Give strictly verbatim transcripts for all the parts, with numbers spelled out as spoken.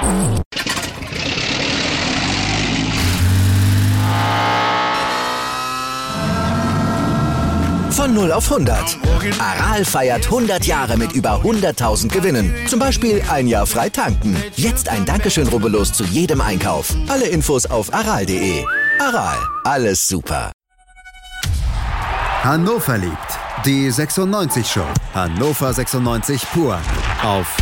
Von null auf hundert. Aral feiert hundert Jahre mit über hunderttausend Gewinnen. Zum Beispiel ein Jahr frei tanken. Jetzt ein Dankeschön, rubbellos zu jedem Einkauf. Alle Infos auf aral punkt de. Aral, alles super. Hannover liebt die sechsundneunzig Show. Hannover sechsundneunzig pur. Auf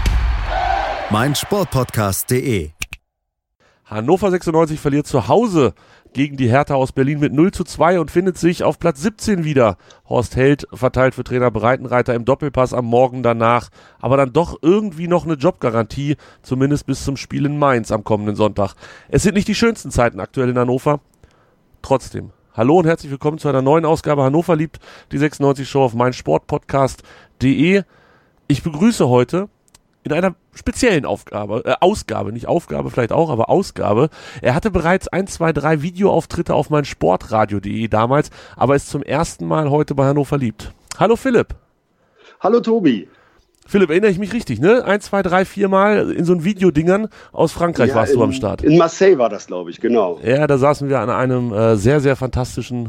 meinsportpodcast punkt de. Hannover sechsundneunzig verliert zu Hause gegen die Hertha aus Berlin mit null zu zwei und findet sich auf Platz siebzehn wieder. Horst Held verteilt für Trainer Breitenreiter im Doppelpass am Morgen danach, aber dann doch irgendwie noch eine Jobgarantie, zumindest bis zum Spiel in Mainz am kommenden Sonntag. Es sind nicht die schönsten Zeiten aktuell in Hannover, trotzdem. Hallo und herzlich willkommen zu einer neuen Ausgabe Hannover liebt die sechsundneunzig Show auf meinsportpodcast punkt de. Ich begrüße heute in einer speziellen Aufgabe, äh, Ausgabe, nicht Aufgabe vielleicht auch, aber Ausgabe. Er hatte bereits ein, zwei, drei Videoauftritte auf meinsportradio punkt de damals, aber ist zum ersten Mal heute bei Hannover liebt. Hallo Philipp. Hallo Tobi. Philipp, erinnere ich mich richtig, ne? Ein, zwei, drei, vier Mal in so ein Videodingern aus Frankreich ja, warst in, du am Start. In Marseille war das, glaube ich, genau. Ja, da saßen wir an einem äh, sehr, sehr fantastischen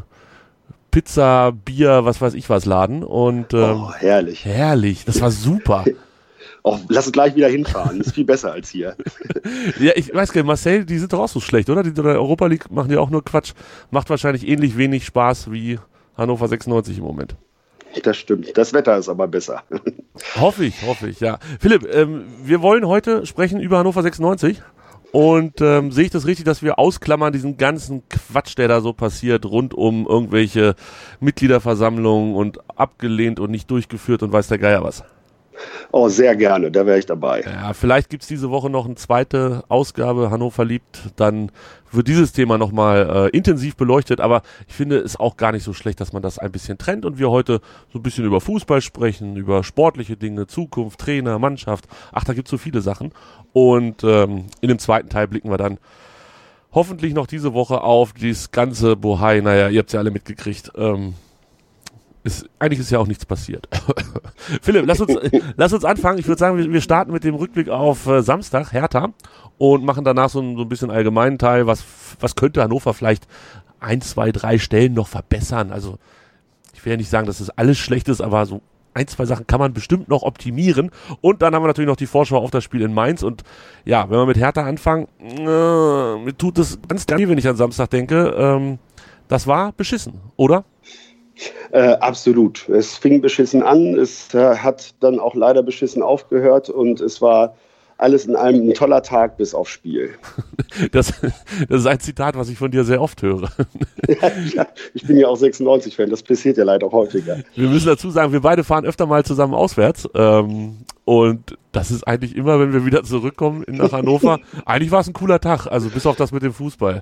Pizza, Bier, was weiß ich was Laden und ähm, oh, herrlich. Herrlich, das war super. Oh, lass es gleich wieder hinfahren, ist viel besser als hier. Ja, ich weiß gar nicht, Marseille, die sind doch auch so schlecht, oder? Die in der Europa League machen ja auch nur Quatsch. Macht wahrscheinlich ähnlich wenig Spaß wie Hannover sechsundneunzig im Moment. Das stimmt, das Wetter ist aber besser. Hoffe ich, hoffe ich, ja. Philipp, ähm, wir wollen heute sprechen über Hannover sechsundneunzig und ähm, sehe ich das richtig, dass wir ausklammern diesen ganzen Quatsch, der da so passiert, rund um irgendwelche Mitgliederversammlungen und abgelehnt und nicht durchgeführt und weiß der Geier was. Oh, sehr gerne, da wäre ich dabei. Ja, vielleicht gibt's diese Woche noch eine zweite Ausgabe Hannover liebt, dann wird dieses Thema nochmal äh, intensiv beleuchtet, aber ich finde es auch gar nicht so schlecht, dass man das ein bisschen trennt und wir heute so ein bisschen über Fußball sprechen, über sportliche Dinge, Zukunft, Trainer, Mannschaft, ach, da gibt's so viele Sachen und ähm, in dem zweiten Teil blicken wir dann hoffentlich noch diese Woche auf dieses ganze Bohai, naja, ihr habt's ja alle mitgekriegt, ähm, Ist, eigentlich ist ja auch nichts passiert. Philipp, lass uns, lass uns anfangen. Ich würde sagen, wir, wir starten mit dem Rückblick auf äh, Samstag, Hertha, und machen danach so ein, so ein bisschen allgemeinen Teil. Was, was könnte Hannover vielleicht ein, zwei, drei Stellen noch verbessern? Also, ich will ja nicht sagen, dass das alles schlecht ist, aber so ein, zwei Sachen kann man bestimmt noch optimieren. Und dann haben wir natürlich noch die Vorschau auf das Spiel in Mainz. Und ja, wenn wir mit Hertha anfangen, äh, mir tut es ganz geil, wenn ich an Samstag denke. Ähm, das war beschissen, oder? Äh, absolut. Es fing beschissen an, es äh, hat dann auch leider beschissen aufgehört und es war alles in allem ein toller Tag bis aufs Spiel. Das, das ist ein Zitat, was ich von dir sehr oft höre. Ja, ja, ich bin ja auch sechsundneunzig-Fan, das passiert ja leider häufiger. Wir müssen dazu sagen, wir beide fahren öfter mal zusammen auswärts ähm, und das ist eigentlich immer, wenn wir wieder zurückkommen in nach Hannover, eigentlich war es ein cooler Tag, also bis auf das mit dem Fußball.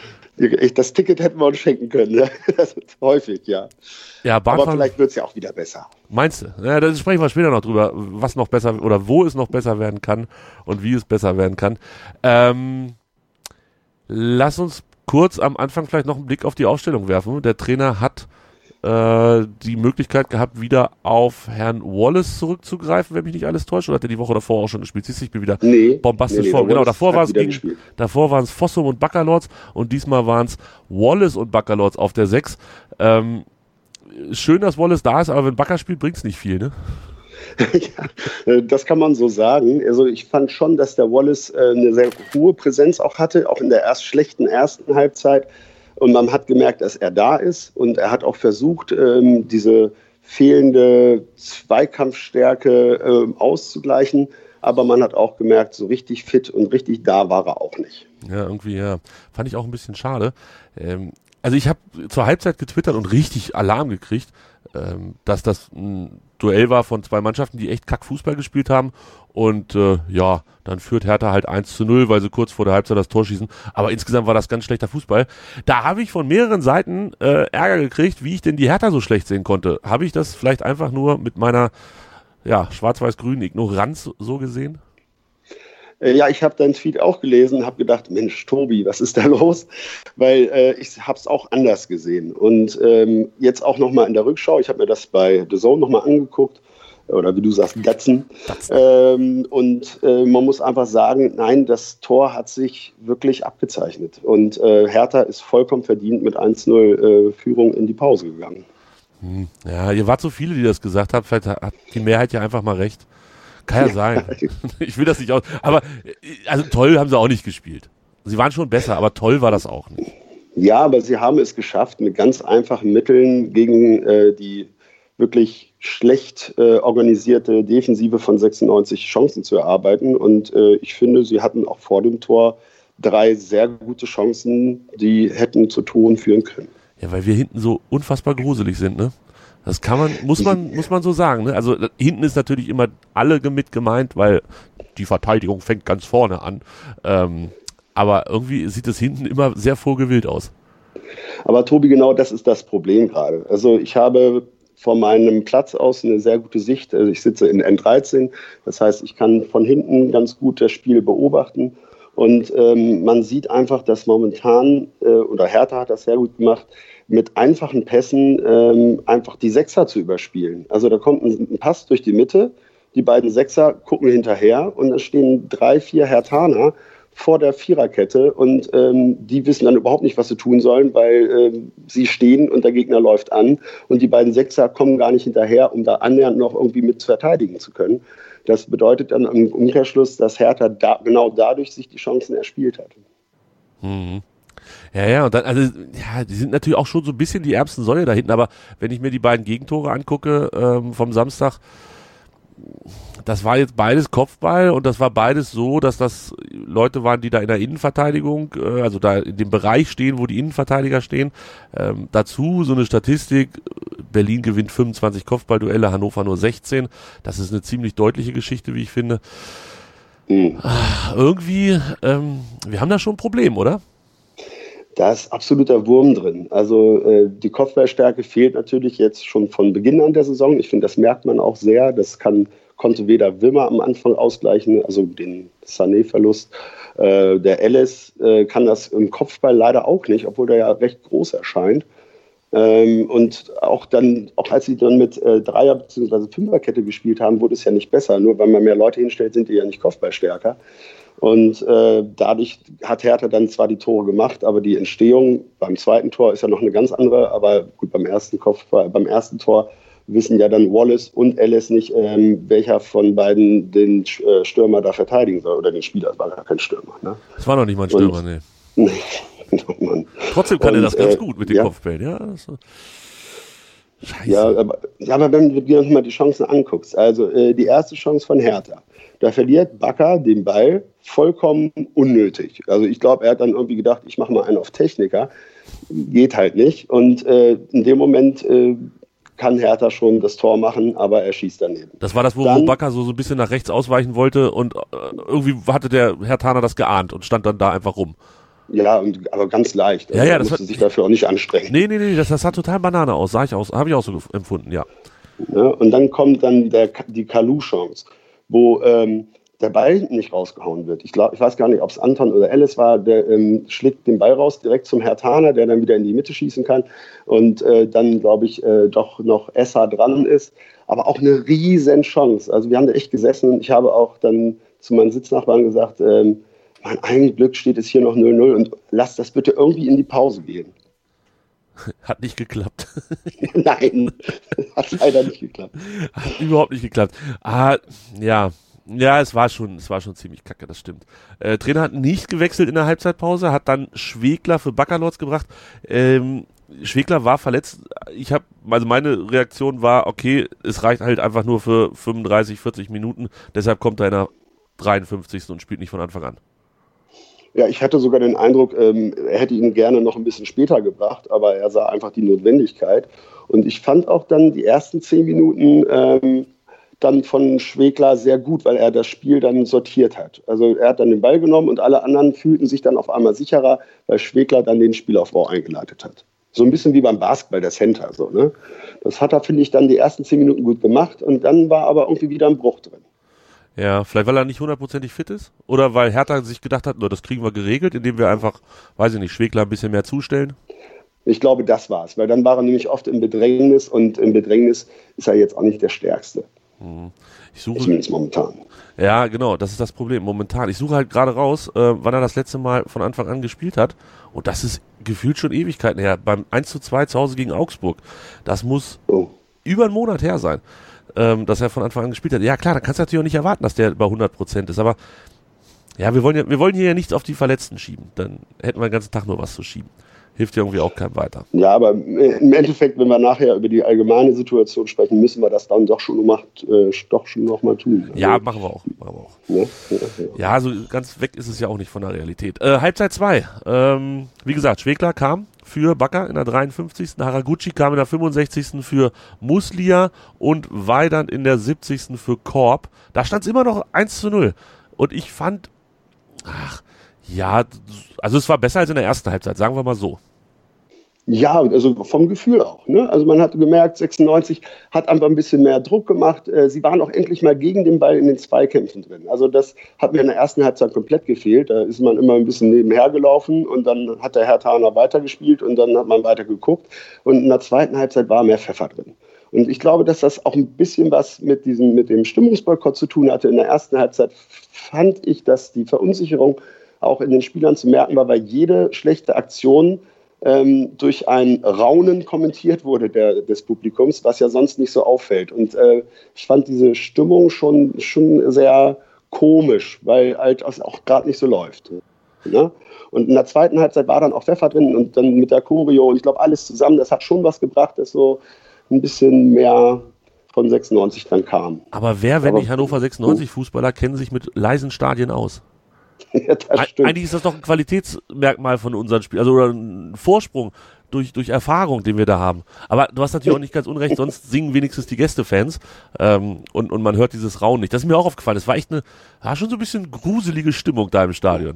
Das Ticket hätten wir uns schenken können, ne? Das ist häufig, ja. Ja, aber vielleicht wird es ja auch wieder besser. Meinst du? Ja, da sprechen wir später noch drüber, was noch besser oder wo es noch besser werden kann und wie es besser werden kann. Ähm, lass uns kurz am Anfang vielleicht noch einen Blick auf die Aufstellung werfen. Der Trainer hat äh, die Möglichkeit gehabt, wieder auf Herrn Wallace zurückzugreifen, wenn mich nicht alles täuscht, oder hat er die Woche davor auch schon gespielt? Siehst du, ich bin wieder nee, bombastisch nee, nee, vor. Genau, davor war es gegen, gespielt. davor waren es Fossum und Baccalords und diesmal waren es Wallace und Baccalords auf der sechs. Ähm, schön, dass Wallace da ist, aber wenn Bakker spielt, bringt's nicht viel, ne? Ja, das kann man so sagen. Also ich fand schon, dass der Wallace äh, eine sehr hohe Präsenz auch hatte, auch in der erst schlechten ersten Halbzeit. Und man hat gemerkt, dass er da ist und er hat auch versucht, ähm, diese fehlende Zweikampfstärke ähm, auszugleichen. Aber man hat auch gemerkt, so richtig fit und richtig da war er auch nicht. Ja, irgendwie, ja. Fand ich auch ein bisschen schade. Ähm, also ich habe zur Halbzeit getwittert und richtig Alarm gekriegt, ähm, dass das ein Duell war von zwei Mannschaften, die echt Kack-Fußball gespielt haben. Und äh, ja, dann führt Hertha halt eins zu null, weil sie kurz vor der Halbzeit das Tor schießen. Aber insgesamt war das ganz schlechter Fußball. Da habe ich von mehreren Seiten äh, Ärger gekriegt, wie ich denn die Hertha so schlecht sehen konnte. Habe ich das vielleicht einfach nur mit meiner ja, schwarz-weiß-grünen Ignoranz so gesehen? Ja, ich habe deinen Tweet auch gelesen und habe gedacht, Mensch, Tobi, was ist da los? Weil äh, ich habe es auch anders gesehen. Und ähm, jetzt auch nochmal in der Rückschau, ich habe mir das bei The Zone nochmal angeguckt, oder wie du sagst, Gatzen. Ähm, und äh, man muss einfach sagen, nein, das Tor hat sich wirklich abgezeichnet. Und äh, Hertha ist vollkommen verdient mit eins null äh, Führung in die Pause gegangen. Hm. Ja, ihr wart so viele, die das gesagt haben. Vielleicht hat die Mehrheit ja einfach mal recht. Kann ja sein. Ich will das nicht aus. Aber also toll haben sie auch nicht gespielt. Sie waren schon besser, aber toll war das auch nicht. Ja, aber sie haben es geschafft, mit ganz einfachen Mitteln gegen äh, die wirklich schlecht äh, organisierte Defensive von sechsundneunzig Chancen zu erarbeiten. Und äh, ich finde, sie hatten auch vor dem Tor drei sehr gute Chancen, die hätten zu Toren führen können. Ja, weil wir hinten so unfassbar gruselig sind, ne? Das kann man, muss man, muss man so sagen, ne? Also hinten ist natürlich immer alle mit gemeint, weil die Verteidigung fängt ganz vorne an. Ähm, aber irgendwie sieht es hinten immer sehr vorgewillt aus. Aber Tobi, genau das ist das Problem gerade. Also ich habe von meinem Platz aus eine sehr gute Sicht. Also ich sitze in N dreizehn, das heißt, ich kann von hinten ganz gut das Spiel beobachten. Und ähm, man sieht einfach, dass momentan, äh, oder Hertha hat das sehr gut gemacht, mit einfachen Pässen ähm, einfach die Sechser zu überspielen. Also da kommt ein, ein Pass durch die Mitte, die beiden Sechser gucken hinterher und da stehen drei, vier Herthaner vor der Viererkette und ähm, die wissen dann überhaupt nicht, was sie tun sollen, weil ähm, sie stehen und der Gegner läuft an und die beiden Sechser kommen gar nicht hinterher, um da annähernd noch irgendwie mit verteidigen zu können. Das bedeutet dann im Umkehrschluss, dass Hertha da, genau dadurch sich die Chancen erspielt hat. Mhm. Ja, ja, und dann, also, ja, die sind natürlich auch schon so ein bisschen die ärmsten Säue da hinten, aber wenn ich mir die beiden Gegentore angucke ähm, vom Samstag, das war jetzt beides Kopfball und das war beides so, dass das Leute waren, die da in der Innenverteidigung, äh, also da in dem Bereich stehen, wo die Innenverteidiger stehen. Ähm, dazu so eine Statistik, Berlin gewinnt fünfundzwanzig Kopfballduelle, Hannover nur sechzehn. Das ist eine ziemlich deutliche Geschichte, wie ich finde. Mhm. Ach, irgendwie, ähm, wir haben da schon ein Problem, oder? Da ist absoluter Wurm drin. Also äh, die Kopfballstärke fehlt natürlich jetzt schon von Beginn an der Saison. Ich finde, das merkt man auch sehr. Das kann, konnte weder Wimmer am Anfang ausgleichen, also den Sané-Verlust. Äh, der Ellis äh, kann das im Kopfball leider auch nicht, obwohl der ja recht groß erscheint. Ähm, und auch dann, auch als sie dann mit äh, Dreier- bzw. Fünferkette gespielt haben, wurde es ja nicht besser. Nur weil man mehr Leute hinstellt, sind die ja nicht kopfballstärker. Und äh, dadurch hat Hertha dann zwar die Tore gemacht, aber die Entstehung beim zweiten Tor ist ja noch eine ganz andere. Aber gut, beim ersten Kopfball, beim ersten Tor wissen ja dann Wallace und Ellis nicht, ähm, welcher von beiden den äh, Stürmer da verteidigen soll. Oder den Spieler, das war gar kein Stürmer. Ne? Das war noch nicht mal ein Stürmer, und, nee. Nee. Trotzdem kann und, er das ganz äh, gut mit den ja. Kopfbällen, ja. So. Scheiße. Ja, aber, ja, aber wenn du dir nochmal die Chancen anguckst, also äh, die erste Chance von Hertha, da verliert Bakker den Ball vollkommen unnötig. Also ich glaube, er hat dann irgendwie gedacht, ich mache mal einen auf Techniker. Geht halt nicht. Und äh, in dem Moment äh, kann Hertha schon das Tor machen, aber er schießt daneben. Das war das, wo, wo Bakker so, so ein bisschen nach rechts ausweichen wollte und äh, irgendwie hatte der Herthaner das geahnt und stand dann da einfach rum. Ja, und, aber ganz leicht. Also ja, ja, er das musste hat, sich dafür auch nicht anstrengen. Nee, nee, nee, das, das sah total Banane aus. Sah ich aus, habe ich auch so empfunden, ja. Ja, und dann kommt dann der, die Kalou-Chance, wo ähm, der Ball nicht rausgehauen wird. Ich, glaub, ich weiß gar nicht, ob es Anton oder Ellis war, der ähm, schlägt den Ball raus direkt zum Herthaner, der dann wieder in die Mitte schießen kann und äh, dann, glaube ich, äh, doch noch Essa dran ist. Aber auch eine riesen Chance. Also wir haben da echt gesessen und ich habe auch dann zu meinen Sitznachbarn gesagt, ähm, mein eigenes Glück steht es hier noch null null und lass das bitte irgendwie in die Pause gehen. Hat nicht geklappt. Nein, hat leider nicht geklappt. Hat überhaupt nicht geklappt. Ah, ja. Ja, es war schon, es war schon ziemlich kacke, das stimmt. Äh, Trainer hat nicht gewechselt in der Halbzeitpause, hat dann Schwegler für Baccalords gebracht. Ähm, Schwegler war verletzt. Ich habe, also meine Reaktion war, okay, es reicht halt einfach nur für fünfunddreißig, vierzig Minuten, deshalb kommt er in der dreiundfünfzigsten und spielt nicht von Anfang an. Ja, ich hatte sogar den Eindruck, ähm, er hätte ihn gerne noch ein bisschen später gebracht, aber er sah einfach die Notwendigkeit. Und ich fand auch dann die ersten zehn Minuten ähm, dann von Schwegler sehr gut, weil er das Spiel dann sortiert hat. Also er hat dann den Ball genommen und alle anderen fühlten sich dann auf einmal sicherer, weil Schwegler dann den Spielaufbau eingeleitet hat. So ein bisschen wie beim Basketball, der Center. So, ne? Das hat er, finde ich, dann die ersten zehn Minuten gut gemacht und dann war aber irgendwie wieder ein Bruch drin. Ja, vielleicht weil er nicht hundertprozentig fit ist oder weil Hertha sich gedacht hat, nur das kriegen wir geregelt, indem wir einfach, weiß ich nicht, Schwegler ein bisschen mehr zustellen. Ich glaube, das war's, weil dann war er nämlich oft im Bedrängnis und im Bedrängnis ist er jetzt auch nicht der Stärkste. Ich suche, Zumindest momentan. Ja, genau, das ist das Problem momentan. Ich suche halt gerade raus, äh, wann er das letzte Mal von Anfang an gespielt hat. Und das ist gefühlt schon Ewigkeiten her. Beim eins zu zwei zu Hause gegen Augsburg. Das muss oh. über einen Monat her sein, ähm, dass er von Anfang an gespielt hat. Ja klar, da kannst du natürlich auch nicht erwarten, dass der bei hundert Prozent ist. Aber ja, wir wollen ja, wir wollen hier ja nichts auf die Verletzten schieben. Dann hätten wir den ganzen Tag nur was zu schieben. Hilft ja irgendwie auch keinem weiter. Ja, aber im Endeffekt, wenn wir nachher über die allgemeine Situation sprechen, müssen wir das dann doch schon noch, äh, doch schon noch mal tun. Also, ja, machen wir auch. Machen wir auch. Ja, ja, ja. ja, so ganz weg ist es ja auch nicht von der Realität. Äh, Halbzeit zwei. Ähm, wie gesagt, Schwegler kam für Bakker in der dreiundfünfzigsten Haraguchi kam in der fünfundsechzigsten für Muslia und Weidand in der siebzigsten für Korb. Da stand es immer noch eins zu null. Und ich fand, ach, ja, also es war besser als in der ersten Halbzeit, sagen wir mal so. Ja, also vom Gefühl auch. Ne? Also man hat gemerkt, sechsundneunzig hat einfach ein bisschen mehr Druck gemacht. Sie waren auch endlich mal gegen den Ball in den Zweikämpfen drin. Also das hat mir in der ersten Halbzeit komplett gefehlt. Da ist man immer ein bisschen nebenher gelaufen und dann hat der Herr Thaner weitergespielt und dann hat man weiter geguckt. Und in der zweiten Halbzeit war mehr Pfeffer drin. Und ich glaube, dass das auch ein bisschen was mit diesem, mit dem Stimmungsboykott zu tun hatte. In der ersten Halbzeit fand ich, dass die Verunsicherung auch in den Spielern zu merken war, weil jede schlechte Aktion ähm, durch ein Raunen kommentiert wurde der, des Publikums, was ja sonst nicht so auffällt. Und äh, ich fand diese Stimmung schon, schon sehr komisch, weil halt auch gerade nicht so läuft. Ne? Und in der zweiten Halbzeit war dann auch Pfeffer drin und dann mit der Choreo und ich glaube alles zusammen, das hat schon was gebracht, dass so ein bisschen mehr von sechsundneunzig dann kam. Aber wer, wenn Aber, nicht Hannover sechsundneunzig Fußballer, kennen sich mit leisen Stadien aus? Ja, das stimmt. Eigentlich ist das doch ein Qualitätsmerkmal von unseren Spielen, also oder ein Vorsprung durch, durch Erfahrung, den wir da haben. Aber du hast natürlich auch nicht ganz unrecht, sonst singen wenigstens die Gästefans ähm, und, und man hört dieses Raunen nicht. Das ist mir auch aufgefallen. Es war echt eine, war schon so ein bisschen gruselige Stimmung da im Stadion.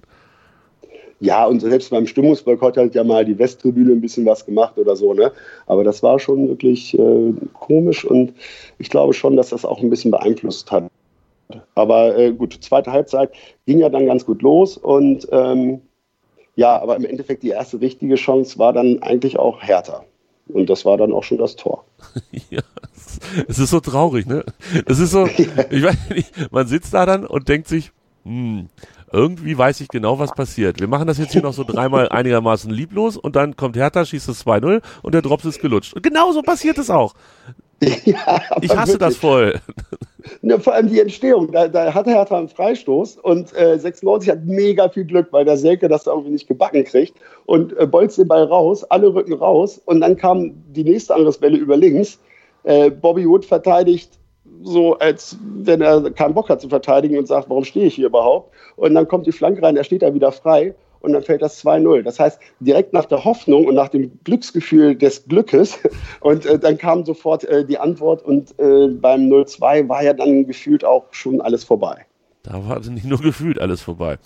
Ja, und selbst beim Stimmungsboykott hat ja mal die Westtribüne ein bisschen was gemacht oder so, ne? Aber das war schon wirklich äh, komisch und ich glaube schon, dass das auch ein bisschen beeinflusst hat. Aber äh, gut, zweite Halbzeit ging ja dann ganz gut los und ähm, ja, aber im Endeffekt die erste richtige Chance war dann eigentlich auch Hertha. Und das war dann auch schon das Tor. Ja, es ist so traurig, ne? Es ist so, ich weiß nicht, man sitzt da dann und denkt sich, hm, irgendwie weiß ich genau, was passiert. Wir machen das jetzt hier noch so dreimal einigermaßen lieblos und dann kommt Hertha, schießt es zwei null und der Drops ist gelutscht. Und genau so passiert es auch. Ja, ich hasse wirklich. Das voll. Ja, vor allem die Entstehung. Da, da hatte Hertha einen Freistoß und äh, sechsundneunzig hat mega viel Glück, weil der Selke das da irgendwie nicht gebacken kriegt und äh, bolzt den Ball raus, alle rücken raus und dann kam die nächste Angriffswelle über links. Äh, Bobby Wood verteidigt so, als wenn er keinen Bock hat zu verteidigen und sagt, warum stehe ich hier überhaupt? Und dann kommt die Flanke rein, er steht da wieder frei. Und dann fällt das zwei null. Das heißt, direkt nach der Hoffnung und nach dem Glücksgefühl des Glückes und äh, dann kam sofort äh, die Antwort und äh, beim null zwei war ja dann gefühlt auch schon alles vorbei. Da war nicht nur gefühlt alles vorbei.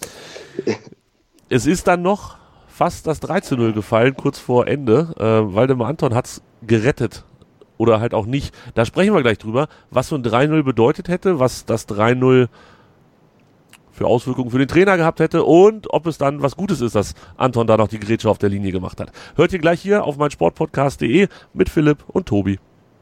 Es ist dann noch fast das drei zu null gefallen, kurz vor Ende. Äh, Waldemar Anton hat es gerettet. Oder halt auch nicht. Da sprechen wir gleich drüber, was so ein drei null bedeutet hätte, was das drei null für Auswirkungen für den Trainer gehabt hätte und ob es dann was Gutes ist, dass Anton da noch die Grätsche auf der Linie gemacht hat. Hört ihr gleich hier auf meinsportpodcast punkt de mit Philipp und Tobi.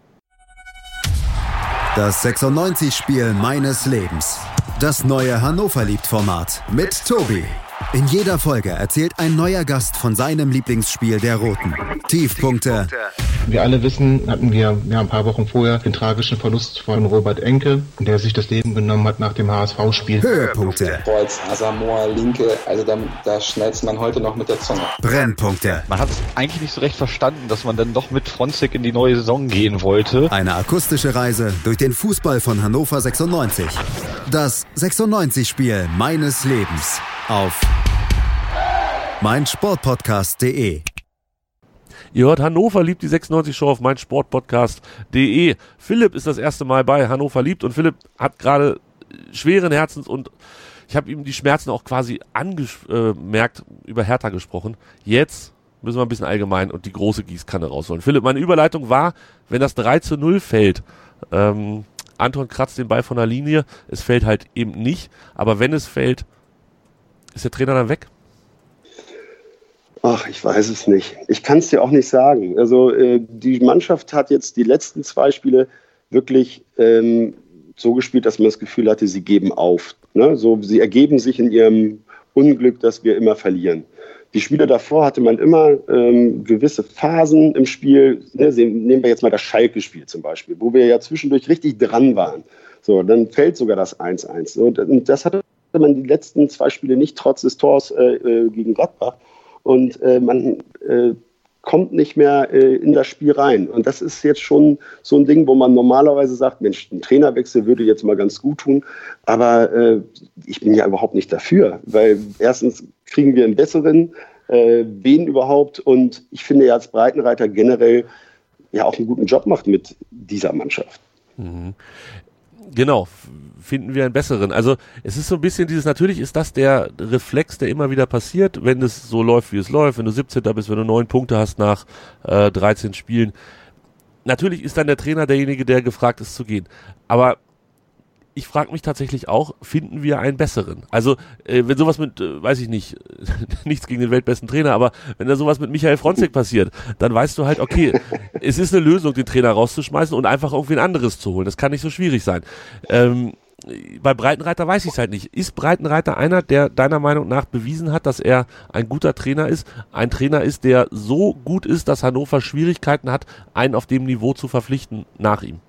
Das sechsundneunzig-Spiel meines Lebens. Das neue Hannover-Liebt-Format mit Tobi. In jeder Folge erzählt ein neuer Gast von seinem Lieblingsspiel der Roten. Tiefpunkte. Wir alle wissen, hatten wir ja, ein paar Wochen vorher den tragischen Verlust von Robert Enke, der sich das Leben genommen hat nach dem H S V-Spiel. Höhepunkte. Kreuz, Asamoah, Linke, also da, da schnellst man heute noch mit der Zunge. Brennpunkte. Man hat es eigentlich nicht so recht verstanden, dass man dann doch mit Fronzek in die neue Saison gehen wollte. Eine akustische Reise durch den Fußball von Hannover sechsundneunzig. Das sechsundneunzig-Spiel meines Lebens. Auf meinsportpodcast punkt de. Ihr hört Hannover liebt die sechsundneunzig Show auf meinsportpodcast punkt de. Philipp ist das erste Mal bei Hannover liebt und Philipp hat gerade schweren Herzens und ich habe ihm die Schmerzen auch quasi angemerkt, über Hertha gesprochen. Jetzt müssen wir ein bisschen allgemein und die große Gießkanne rausholen. Philipp, meine Überleitung war, wenn das drei zu null fällt, ähm, Anton kratzt den Ball von der Linie, es fällt halt eben nicht, aber wenn es fällt, ist der Trainer dann weg? Ach, ich weiß es nicht. Ich kann es dir auch nicht sagen. Also äh, die Mannschaft hat jetzt die letzten zwei Spiele wirklich ähm, so gespielt, dass man das Gefühl hatte, sie geben auf. Ne? So, sie ergeben sich in ihrem Unglück, dass wir immer verlieren. Die Spiele davor hatte man immer ähm, gewisse Phasen im Spiel. Ne? Nehmen wir jetzt mal das Schalke-Spiel zum Beispiel, wo wir ja zwischendurch richtig dran waren. So, dann fällt sogar das eins eins. So, und das hatte man die letzten zwei Spiele nicht, trotz des Tors äh, gegen Gladbach. Und äh, man äh, kommt nicht mehr äh, in das Spiel rein. Und das ist jetzt schon so ein Ding, wo man normalerweise sagt, Mensch, ein Trainerwechsel würde jetzt mal ganz gut tun. Aber äh, ich bin ja überhaupt nicht dafür. Weil erstens kriegen wir einen besseren, äh, wen überhaupt. Und ich finde ja als Breitenreiter generell ja auch einen guten Job macht mit dieser Mannschaft. Mhm. Genau, finden wir einen besseren. Also es ist so ein bisschen dieses, natürlich ist das der Reflex, der immer wieder passiert, wenn es so läuft, wie es läuft, wenn du siebzehnter bist, wenn du neun Punkte hast nach äh, dreizehn Spielen. Natürlich ist dann der Trainer derjenige, der gefragt ist zu gehen. Aber ich frage mich tatsächlich auch, finden wir einen besseren? Also, äh, wenn sowas mit, äh, weiß ich nicht, nichts gegen den weltbesten Trainer, aber wenn da sowas mit Michael Fronzek passiert, dann weißt du halt, okay, es ist eine Lösung, den Trainer rauszuschmeißen und einfach irgendwie ein anderes zu holen. Das kann nicht so schwierig sein. Ähm, bei Breitenreiter weiß ich es halt nicht. Ist Breitenreiter einer, der deiner Meinung nach bewiesen hat, dass er ein guter Trainer ist? Ein Trainer ist, der so gut ist, dass Hannover Schwierigkeiten hat, einen auf dem Niveau zu verpflichten nach ihm?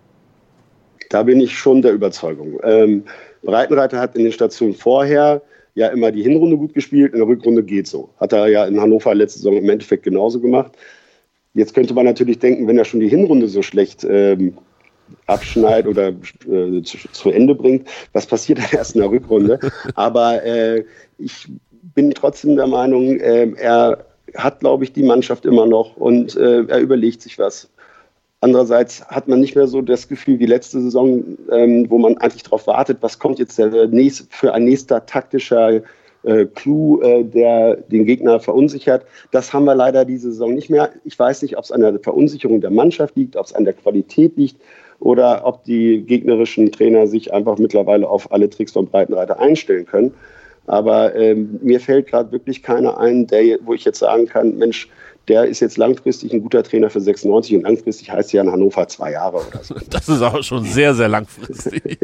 Da bin ich schon der Überzeugung. Ähm, Breitenreiter hat in den Stationen vorher ja immer die Hinrunde gut gespielt, in der Rückrunde geht so. Hat er ja in Hannover letzte Saison im Endeffekt genauso gemacht. Jetzt könnte man natürlich denken, wenn er schon die Hinrunde so schlecht ähm, abschneidet oder äh, zu, zu Ende bringt, was passiert dann erst in der Rückrunde? Aber äh, ich bin trotzdem der Meinung, äh, er hat, glaube ich, die Mannschaft immer noch und äh, er überlegt sich was. Andererseits hat man nicht mehr so das Gefühl wie letzte Saison, ähm, wo man eigentlich darauf wartet, was kommt jetzt der nächste, für ein nächster taktischer äh, Clou, äh, der den Gegner verunsichert. Das haben wir leider diese Saison nicht mehr. Ich weiß nicht, ob es an der Verunsicherung der Mannschaft liegt, ob es an der Qualität liegt oder ob die gegnerischen Trainer sich einfach mittlerweile auf alle Tricks von Breitenreiter einstellen können. Aber ähm, mir fällt gerade wirklich keiner ein, der, wo ich jetzt sagen kann, Mensch, der ist jetzt langfristig ein guter Trainer für sechsundneunzig und langfristig heißt ja in Hannover zwei Jahre oder so. Das ist aber schon sehr, sehr langfristig.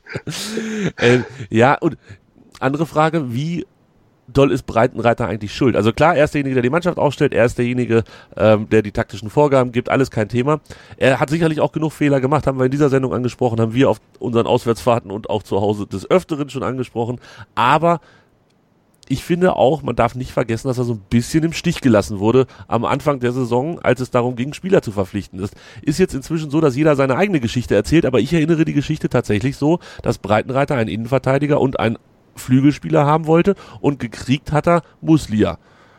äh, ja, und andere Frage, wie doll ist Breitenreiter eigentlich schuld? Also klar, er ist derjenige, der die Mannschaft aufstellt, er ist derjenige, ähm, der die taktischen Vorgaben gibt, alles kein Thema. Er hat sicherlich auch genug Fehler gemacht, haben wir in dieser Sendung angesprochen, haben wir auf unseren Auswärtsfahrten und auch zu Hause des Öfteren schon angesprochen, aber ich finde auch, man darf nicht vergessen, dass er so ein bisschen im Stich gelassen wurde am Anfang der Saison, als es darum ging, Spieler zu verpflichten. Das ist jetzt inzwischen so, dass jeder seine eigene Geschichte erzählt, aber ich erinnere die Geschichte tatsächlich so, dass Breitenreiter einen Innenverteidiger und einen Flügelspieler haben wollte und gekriegt hat er Muslia.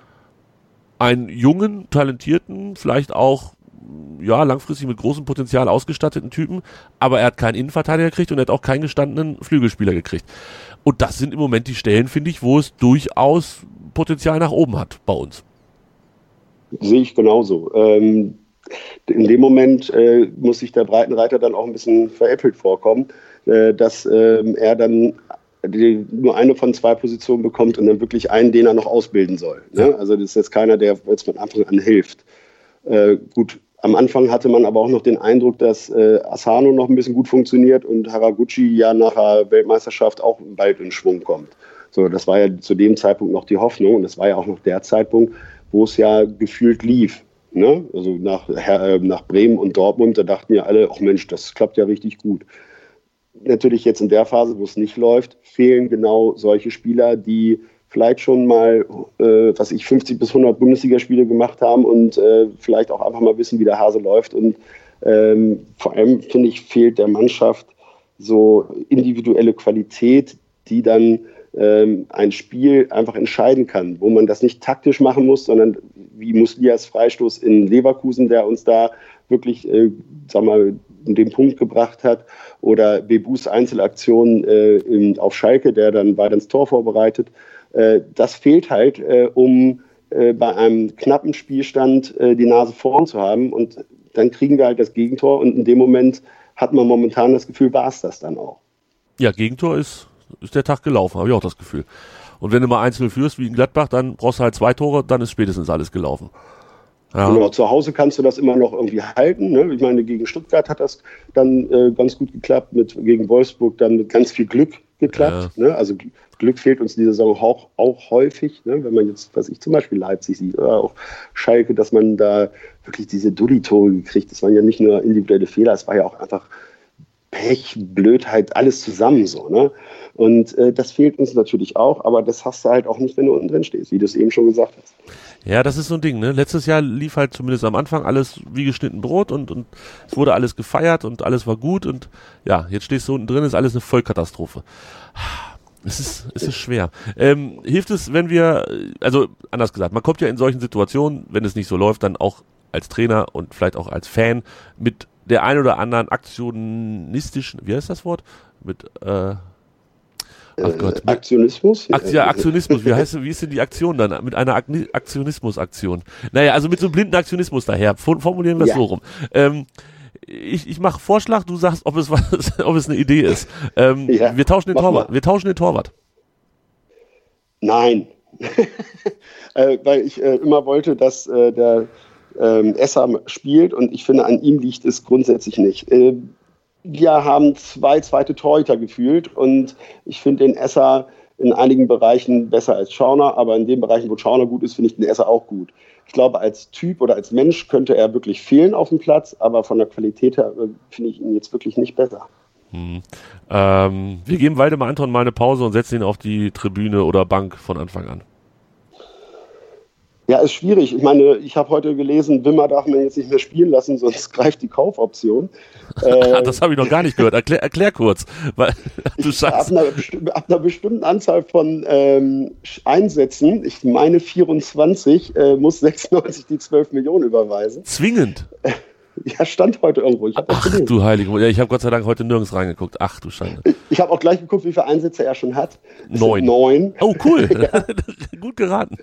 Einen jungen, talentierten, vielleicht auch ja, langfristig mit großem Potenzial ausgestatteten Typen, aber er hat keinen Innenverteidiger gekriegt und er hat auch keinen gestandenen Flügelspieler gekriegt. Und das sind im Moment die Stellen, finde ich, wo es durchaus Potenzial nach oben hat bei uns. Sehe ich genauso. Ähm, in dem Moment äh, muss sich der Breitenreiter dann auch ein bisschen veräppelt vorkommen, äh, dass äh, er dann die, nur eine von zwei Positionen bekommt und dann wirklich einen, den er noch ausbilden soll. Ne? Ja. Also das ist jetzt keiner, der jetzt von Anfang an hilft. Äh, gut, am Anfang hatte man aber auch noch den Eindruck, dass äh, Asano noch ein bisschen gut funktioniert und Haraguchi ja nach der Weltmeisterschaft auch bald in Schwung kommt. So, das war ja zu dem Zeitpunkt noch die Hoffnung und das war ja auch noch der Zeitpunkt, wo es ja gefühlt lief. Ne? Also nach, äh, nach Bremen und Dortmund, da dachten ja alle, ach Mensch, das klappt ja richtig gut. Natürlich jetzt in der Phase, wo es nicht läuft, fehlen genau solche Spieler, die vielleicht schon mal, äh, was ich, fünfzig bis hundert Bundesligaspiele gemacht haben und äh, vielleicht auch einfach mal wissen, wie der Hase läuft. Und ähm, vor allem, finde ich, fehlt der Mannschaft so individuelle Qualität, die dann ähm, ein Spiel einfach entscheiden kann, wo man das nicht taktisch machen muss, sondern wie Muslias Freistoß in Leverkusen, der uns da wirklich, äh, sag mal, den Punkt gebracht hat, oder Bebus Einzelaktion äh, in, auf Schalke, der dann weiter ins Tor vorbereitet. Äh, das fehlt halt, äh, um äh, bei einem knappen Spielstand äh, die Nase vorn zu haben. Und dann kriegen wir halt das Gegentor und in dem Moment hat man momentan das Gefühl, war es das dann auch. Ja, Gegentor ist, ist der Tag gelaufen, habe ich auch das Gefühl. Und wenn du mal eins null führst wie in Gladbach, dann brauchst du halt zwei Tore, dann ist spätestens alles gelaufen. Ja. Genau, zu Hause kannst du das immer noch irgendwie halten. Ne? Ich meine, gegen Stuttgart hat das dann äh, ganz gut geklappt, mit, gegen Wolfsburg dann mit ganz viel Glück geklappt. Ja. Ne? Also Glück fehlt uns in dieser Saison auch, auch häufig, ne? Wenn man jetzt, was ich zum Beispiel Leipzig sieht oder auch Schalke, dass man da wirklich diese Dulli-Tore gekriegt. Das waren ja nicht nur individuelle Fehler, es war ja auch einfach Pech, Blödheit, alles zusammen so. Ne? Und äh, das fehlt uns natürlich auch, aber das hast du halt auch nicht, wenn du unten drin stehst, wie du es eben schon gesagt hast. Ja, das ist so ein Ding, ne? Letztes Jahr lief halt zumindest am Anfang alles wie geschnitten Brot und, und es wurde alles gefeiert und alles war gut und ja, jetzt stehst du unten drin, ist alles eine Vollkatastrophe. Es ist, es ist schwer. Ähm, hilft es, wenn wir, also anders gesagt, man kommt ja in solchen Situationen, wenn es nicht so läuft, dann auch als Trainer und vielleicht auch als Fan mit der ein oder anderen aktionistischen, wie heißt das Wort? Mit, äh, Ach Gott. Äh, Aktionismus? Akt, ja, Aktionismus. Wie heißt, wie ist denn die Aktion dann? Mit einer Agni- Aktionismus-Aktion. Naja, also mit so einem blinden Aktionismus daher. Formulieren wir es ja. so rum. Ähm, ich ich mache Vorschlag, du sagst, ob es was, ob es eine Idee ist. Ähm, ja, wir tauschen den Torwart. Mal. Wir tauschen den Torwart. Nein. äh, weil ich äh, immer wollte, dass äh, der ähm, Esser spielt und ich finde, an ihm liegt es grundsätzlich nicht. Äh, Wir haben zwei zweite Torhüter gefühlt und ich finde den Esser in einigen Bereichen besser als Schauner, aber in den Bereichen, wo Schauner gut ist, finde ich den Esser auch gut. Ich glaube, als Typ oder als Mensch könnte er wirklich fehlen auf dem Platz, aber von der Qualität her äh, finde ich ihn jetzt wirklich nicht besser. Hm. Ähm, wir geben Waldemar Anton mal eine Pause und setzen ihn auf die Tribüne oder Bank von Anfang an. Ja, ist schwierig. Ich meine, ich habe heute gelesen, Wimmer darf man jetzt nicht mehr spielen lassen, sonst greift die Kaufoption. Äh, das habe ich noch gar nicht gehört. Erklär, erklär kurz. Weil, du ich, ab, einer, ab einer bestimmten Anzahl von ähm, Einsätzen, ich meine vierundzwanzig, äh, muss sechsundneunzig die zwölf Millionen überweisen. Zwingend? Ja, stand heute irgendwo. Ich Ach du Heilige, ja, ich habe Gott sei Dank heute nirgends reingeguckt. Ach du Schande. Ich habe auch gleich geguckt, wie viele Einsätze er schon hat. Es Neun. Neun. Oh, cool. Ja. Gut geraten.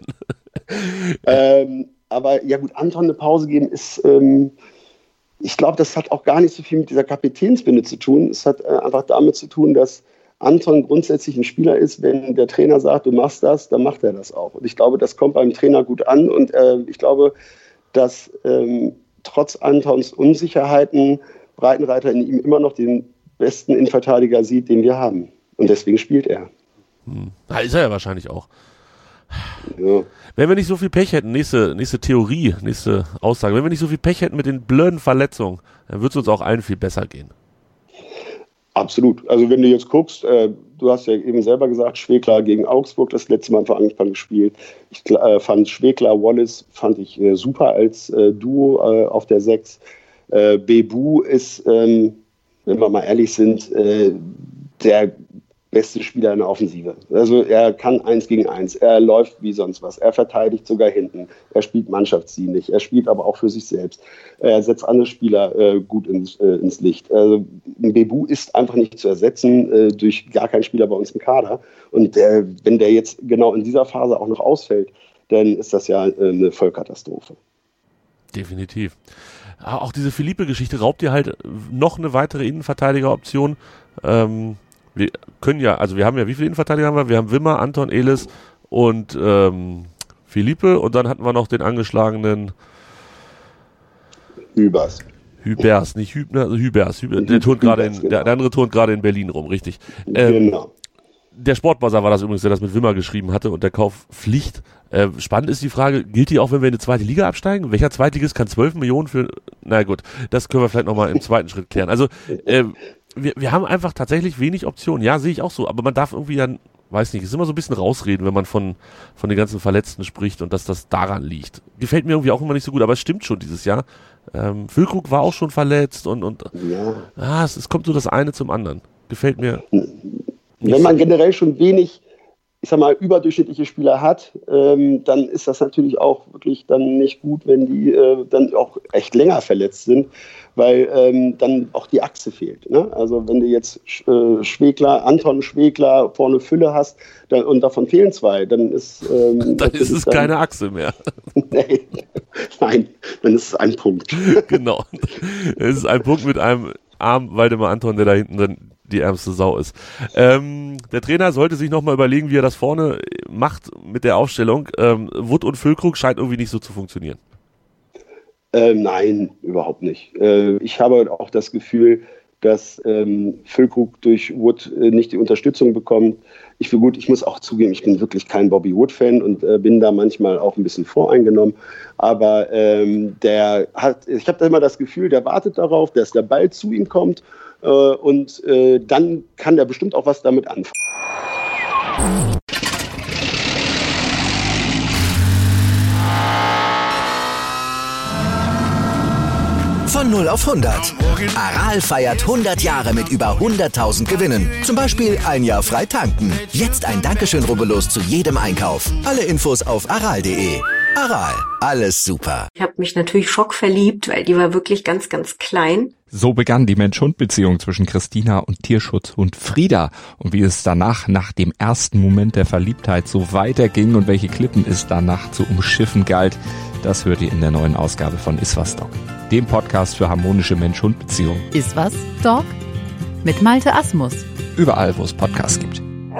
Ähm, aber ja gut, Anton eine Pause geben ist, ähm, ich glaube, das hat auch gar nicht so viel mit dieser Kapitänsbinde zu tun. Es hat äh, einfach damit zu tun, dass Anton grundsätzlich ein Spieler ist, wenn der Trainer sagt, du machst das, dann macht er das auch. Und ich glaube, das kommt beim Trainer gut an und äh, ich glaube, dass ähm, trotz Antons Unsicherheiten Breitenreiter in ihm immer noch den besten Innenverteidiger sieht, den wir haben. Und deswegen spielt er. Hm. Da ist er ja wahrscheinlich auch. Ja. Wenn wir nicht so viel Pech hätten, nächste, nächste Theorie, nächste Aussage, wenn wir nicht so viel Pech hätten mit den blöden Verletzungen, dann würde es uns auch allen viel besser gehen. Absolut. Also wenn du jetzt guckst, äh, du hast ja eben selber gesagt, Schwekler gegen Augsburg das letzte Mal von Anfang gespielt. Ich äh, fand Schwekler, Wallace fand ich äh, super als äh, Duo äh, auf der sechs. Äh, Bebu ist, ähm, wenn wir mal ehrlich sind, äh, der beste Spieler in der Offensive. Also er kann eins gegen eins, er läuft wie sonst was, er verteidigt sogar hinten, er spielt mannschaftsdienlich, er spielt aber auch für sich selbst. Er setzt andere Spieler äh, gut ins, äh, ins Licht. Also Bebu ist einfach nicht zu ersetzen äh, durch gar keinen Spieler bei uns im Kader. Und äh, wenn der jetzt genau in dieser Phase auch noch ausfällt, dann ist das ja äh, eine Vollkatastrophe. Definitiv. Auch diese Philippe-Geschichte raubt dir halt noch eine weitere Innenverteidigeroption. Ähm, wir können ja, also wir haben ja, wie viele Innenverteidiger haben wir? Wir haben Wimmer, Anton, Elis und ähm, Philippe und dann hatten wir noch den angeschlagenen Hübers. Hübers, nicht Hübner, also Hübers. Hübers. Der, turnt gerade in, genau. der, der andere turnt gerade in Berlin rum, richtig. Ähm, genau. Der Sportbuzzer war das übrigens, der das mit Wimmer geschrieben hatte und der Kaufpflicht. Äh, spannend ist die Frage, gilt die auch, wenn wir in die zweite Liga absteigen? Welcher Zweitligist kann zwölf Millionen für, na gut, das können wir vielleicht nochmal im zweiten Schritt klären. Also, äh, wir, wir haben einfach tatsächlich wenig Optionen. Ja, sehe ich auch so, aber man darf irgendwie dann, weiß nicht, ist immer so ein bisschen rausreden, wenn man von, von den ganzen Verletzten spricht und dass das daran liegt. Gefällt mir irgendwie auch immer nicht so gut, aber es stimmt schon dieses Jahr. Ähm, Füllkrug war auch schon verletzt und, und, ja. ah, es, es kommt so das eine zum anderen. Gefällt mir. Wenn man generell schon wenig, ich sag mal, überdurchschnittliche Spieler hat, ähm, dann ist das natürlich auch wirklich dann nicht gut, wenn die äh, dann auch echt länger verletzt sind, weil ähm, dann auch die Achse fehlt. Ne? Also wenn du jetzt äh, Schwekler, Anton Schwekler vorne Fülle hast dann, und davon fehlen zwei, dann ist ähm, dann ist es dann keine Achse mehr. Nee, nein, dann ist es ein Punkt. Genau, es ist ein Punkt mit einem Arm Waldemar Anton, der da hinten dann die ärmste Sau ist. Ähm, der Trainer sollte sich nochmal überlegen, wie er das vorne macht mit der Aufstellung. Ähm, Wood und Füllkrug scheint irgendwie nicht so zu funktionieren. Äh, nein, überhaupt nicht. Äh, ich habe auch das Gefühl, dass ähm, Füllkrug durch Wood äh, nicht die Unterstützung bekommt. Ich für gut, ich muss auch zugeben, ich bin wirklich kein Bobby Wood-Fan und äh, bin da manchmal auch ein bisschen voreingenommen. Aber ähm, der hat, ich habe da immer das Gefühl, der wartet darauf, dass der Ball zu ihm kommt äh, und äh, dann kann der bestimmt auch was damit anfangen. Von null auf hundert. Aral feiert hundert Jahre mit über hunderttausend Gewinnen. Zum Beispiel ein Jahr frei tanken. Jetzt ein Dankeschön, rubbellos zu jedem Einkauf. Alle Infos auf aral punkt de. Aral, alles super. Ich habe mich natürlich schockverliebt, weil die war wirklich ganz, ganz klein. So begann die Mensch-Hund-Beziehung zwischen Christina und Tierschutzhund Frieda. Und wie es danach, nach dem ersten Moment der Verliebtheit, so weiterging und welche Klippen es danach zu umschiffen galt, das hört ihr in der neuen Ausgabe von Iswas Dog, dem Podcast für harmonische Mensch-Hund-Beziehungen. Iswas Dog mit Malte Asmus. Überall, wo es Podcasts gibt.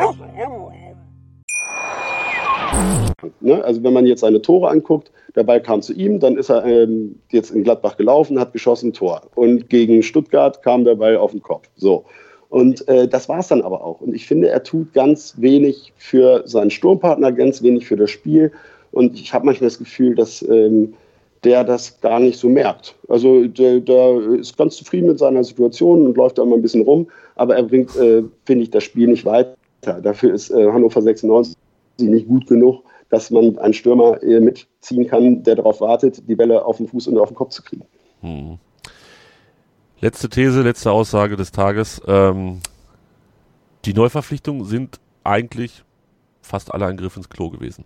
Ne? Also wenn man jetzt seine Tore anguckt, der Ball kam zu ihm, dann ist er ähm, jetzt in Gladbach gelaufen, hat geschossen, Tor. Und gegen Stuttgart kam der Ball auf den Kopf. So. Und äh, das war es dann aber auch. Und ich finde, er tut ganz wenig für seinen Sturmpartner, ganz wenig für das Spiel. Und ich habe manchmal das Gefühl, dass ähm, der das gar nicht so merkt. Also der, der ist ganz zufrieden mit seiner Situation und läuft da immer ein bisschen rum. Aber er bringt, äh, finde ich, das Spiel nicht weiter. Dafür ist äh, Hannover sechsundneunzig nicht gut genug, dass man einen Stürmer äh, mitziehen kann, der darauf wartet, die Bälle auf den Fuß und auf den Kopf zu kriegen. Hm. Letzte These, letzte Aussage des Tages. Ähm, die Neuverpflichtungen sind eigentlich fast alle ein Griff ins Klo gewesen.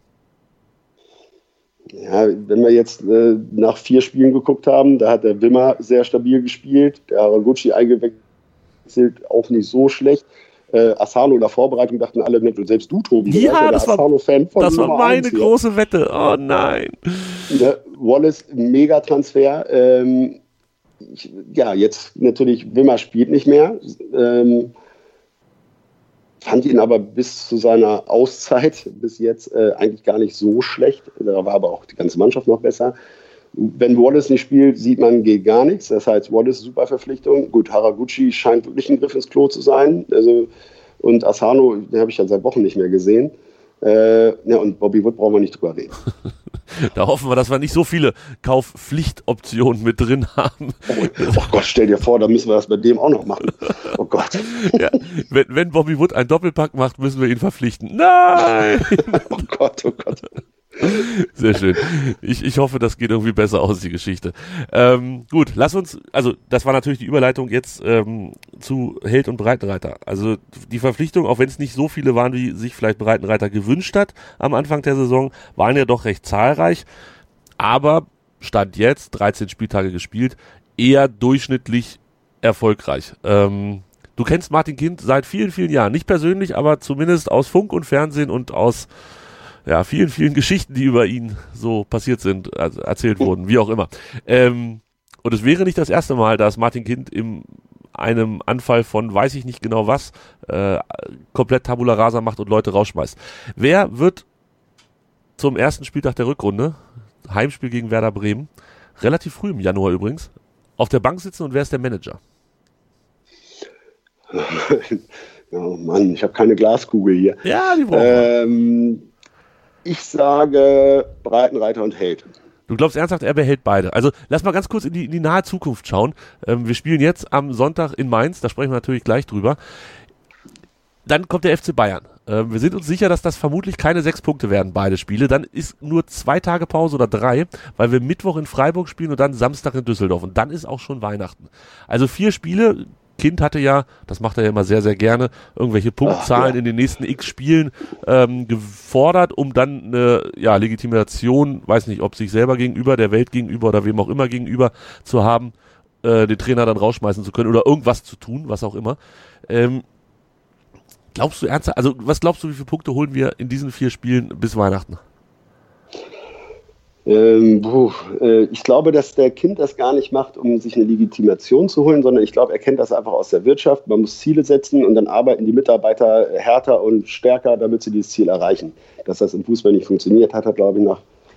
Ja, wenn wir jetzt äh, nach vier Spielen geguckt haben, da hat der Wimmer sehr stabil gespielt, der Haraguchi eingewechselt, auch nicht so schlecht. Äh, Asano in der Vorbereitung dachten alle, selbst du, Tobi, ja, ja das, war, das war meine große Wette. Oh nein. Der Wallace, Megatransfer. Ähm, ich, ja, jetzt natürlich, Wimmer spielt nicht mehr. Ähm, fand ihn aber bis zu seiner Auszeit bis jetzt äh, eigentlich gar nicht so schlecht. Da war aber auch die ganze Mannschaft noch besser. Wenn Wallace nicht spielt, sieht man, geht gar nichts. Das heißt, Wallace, super Verpflichtung. Gut, Haraguchi scheint wirklich ein Griff ins Klo zu sein. Also, und Asano, den habe ich ja seit Wochen nicht mehr gesehen. Äh, ja, und Bobby Wood brauchen wir nicht drüber reden. Da hoffen wir, dass wir nicht so viele Kaufpflichtoptionen mit drin haben. Oh, oh Gott, stell dir vor, da müssen wir das bei dem auch noch machen. Oh Gott. Ja, wenn, wenn Bobby Wood einen Doppelpack macht, müssen wir ihn verpflichten. Nein! Oh Gott, oh Gott. Sehr schön. Ich, ich hoffe, das geht irgendwie besser aus, die Geschichte. Ähm, gut, lass uns, also das war natürlich die Überleitung jetzt ähm, zu Held und Breitenreiter. Also die Verpflichtung, auch wenn es nicht so viele waren, wie sich vielleicht Breitenreiter gewünscht hat am Anfang der Saison, waren ja doch recht zahlreich. Aber Stand jetzt, dreizehn Spieltage gespielt, eher durchschnittlich erfolgreich. Ähm, du kennst Martin Kind seit vielen, vielen Jahren. Nicht persönlich, aber zumindest aus Funk und Fernsehen und aus ja, vielen, vielen Geschichten, die über ihn so passiert sind, also erzählt wurden, wie auch immer. Ähm, und es wäre nicht das erste Mal, dass Martin Kind in einem Anfall von weiß ich nicht genau was äh, komplett Tabula Rasa macht und Leute rausschmeißt. Wer wird zum ersten Spieltag der Rückrunde, Heimspiel gegen Werder Bremen, relativ früh im Januar übrigens, auf der Bank sitzen und wer ist der Manager? Oh Mann, ich habe keine Glaskugel hier. Ja, die brauchen ähm, Ich sage Breitenreiter und Held. Du glaubst ernsthaft, er behält beide. Also lass mal ganz kurz in die, in die nahe Zukunft schauen. Ähm, wir spielen jetzt am Sonntag in Mainz, da sprechen wir natürlich gleich drüber. Dann kommt der F C Bayern. Ähm, wir sind uns sicher, dass das vermutlich keine sechs Punkte werden, beide Spiele. Dann ist nur zwei Tage Pause oder drei, weil wir Mittwoch in Freiburg spielen und dann Samstag in Düsseldorf. Und dann ist auch schon Weihnachten. Also vier Spiele. Kind hatte ja, das macht er ja immer sehr, sehr gerne, irgendwelche Punktzahlen Ach, ja. in den nächsten X Spielen ähm, gefordert, um dann eine ja, Legitimation, weiß nicht, ob sich selber gegenüber, der Welt gegenüber oder wem auch immer gegenüber zu haben, äh, den Trainer dann rausschmeißen zu können oder irgendwas zu tun, was auch immer. Ähm, glaubst du ernsthaft, also was glaubst du, wie viele Punkte holen wir in diesen vier Spielen bis Weihnachten? Ähm, puh, äh, ich glaube, dass der Kind das gar nicht macht, um sich eine Legitimation zu holen, sondern ich glaube, er kennt das einfach aus der Wirtschaft. Man muss Ziele setzen und dann arbeiten die Mitarbeiter härter und stärker, damit sie dieses Ziel erreichen. Dass das im Fußball nicht funktioniert hat, hat, glaube ich, nach